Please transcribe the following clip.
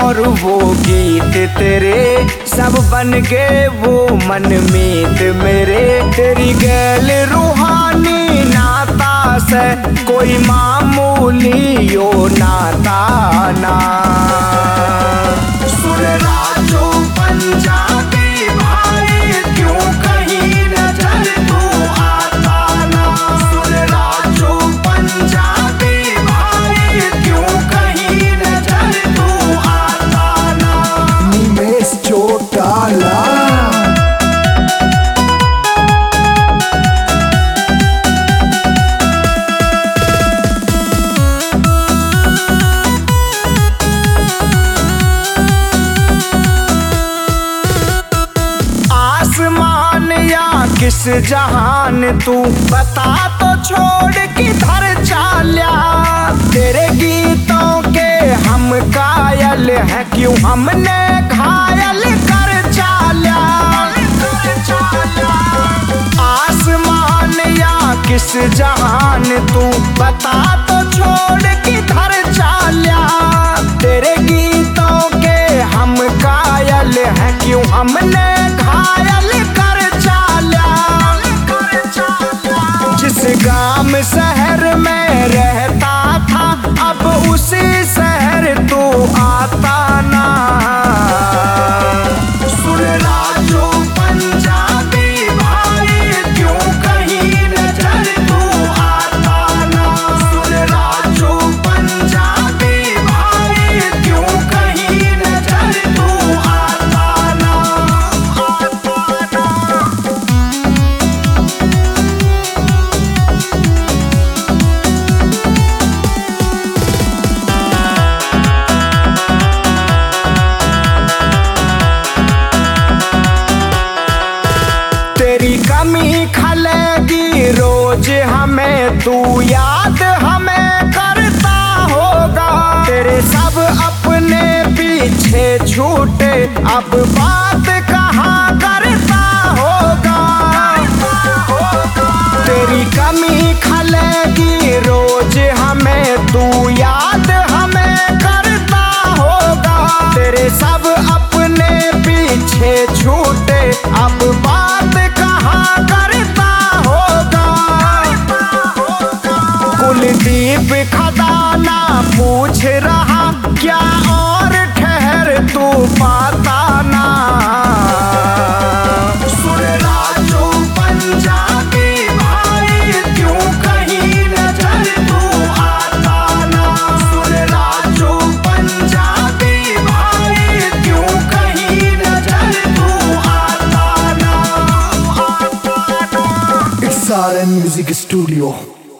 और वो गीत तेरे सब बन गए वो मनमीत मेरे। तेरी गैल रूहानी नाता से कोई मामूली यो नाता ना। सुन राजू पंजाबी भाई क्यों कहीं नजर तू आता ना। सुन राजू पंजाबी भाई क्यों कहीं नजर तू आता ना। निमेश चौटाला किस जहान तू बता तो छोड़ किधर चाल्या। तेरे गीतों के हम कायल हैं क्यों हमने घायल कर चाल्या। आसमान या किस जहान तू बता तो छोड़ किधर चाल्या। तेरे गीतों के हम कायल हैं क्यों हमने घायल कर जिस गांव शहर में रहता था अब उसी शहर तू आता ना। सुन राजू पंजाबी भाई क्यों कहीं नजर तू आता ना। सुन राजू पंजाबी भाई क्यों कहीं नजर तू आता ना। कमी खलेगी रोज हमें तू याद हमें करता होगा। तेरे सब अपने पीछे छूटे अब बात कहाँ करता होगा। तेरी कमी खलेगी रोज हमें तू याद हमें करता होगा। तेरे सब अपने पीछे छूटे अब बात करता होगा। कुलदीप खदाना पूछ रहा क्या और ठहर तू पाता ना। सुन राजू पंजाबी भाई क्यों कहीं नजर तू आता ना। सुन राजू पंजाबी भाई क्यों कहीं नजर तू आता ना। XRN Music Studio।